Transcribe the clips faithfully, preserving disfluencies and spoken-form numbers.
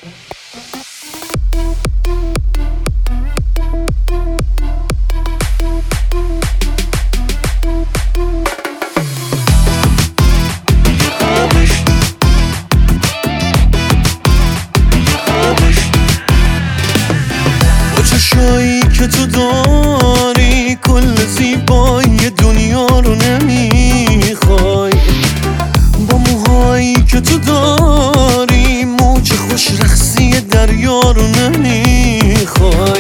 چشایی که تو داری کل زیبایی دنیا رو نمیخوای، با موهایی که تو داری موج خوش رقصی دریا رو نمیخوای،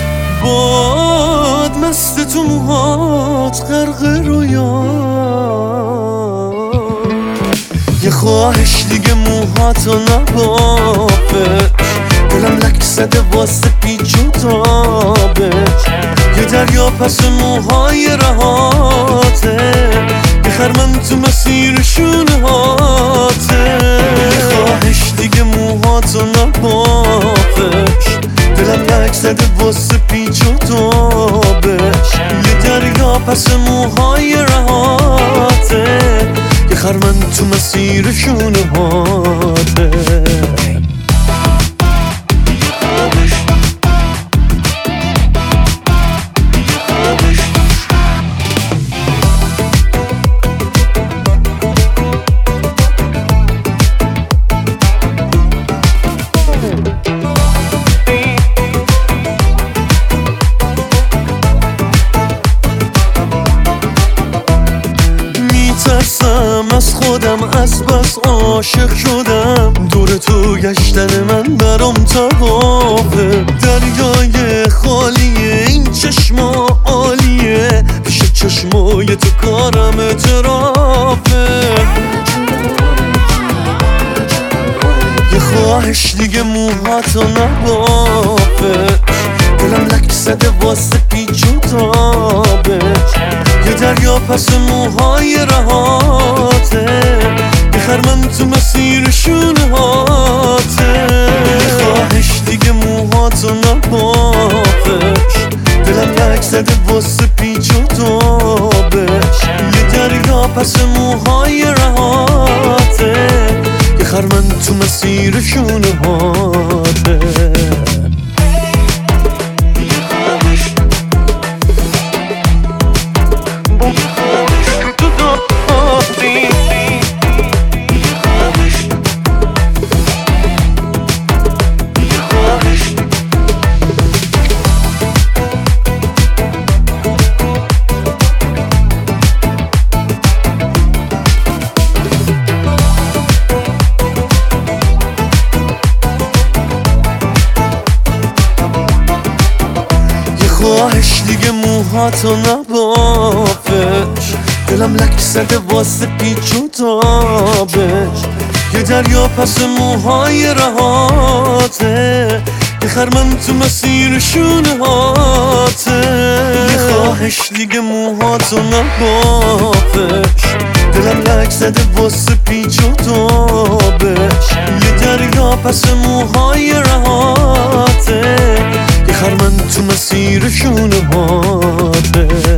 باد مست تو موهات غرق رویا، یه خواهش دیگه موهاتو نبافش، دلم لک زده واسه پیچ و تابش، یه دریا پس موهای رهاته، یه خرمن تو مسیر شونه هاته، یه خواهش دیگه موهاتو نبافش، دلم لک زده واسه پیچ و تابش، یه دریا پس موهای رهاته، یه خرمن تو مسیر شونه هاته. میترسم از خودم، از بس عاشق شدم، دور تو گشتن من برام طوافه، دریای خالیه این چشما عالیه، پیش چشمای تو کارم اعترافه، یه خواهش دیگه موهاتو نبافش، دلم لک زده واسه پیچ و تابش، یه دریا پس موهای رهاته، یه خرمن تو مسیر شونه هاته، یه خواهش دیگه موهاتو نبافش، دلم لک زده واسه پیچ و تابش، یه دریا پس موهای رهاته، یه خرمن تو مسیر شونه هاته. خواهش دیگه موهاتو نبافش، دلم لک زده واسه پیچ و تابش، یه دریا پس موهای رهاته، یه خرمن تو مسیر شونه هاته، یه خواهش دیگه موهاتو نبافش، دلم لک زده واسه پیچ و تابش، یه دریا پس موهای رهاته، یه خرمن تو مسیر شونه هاته.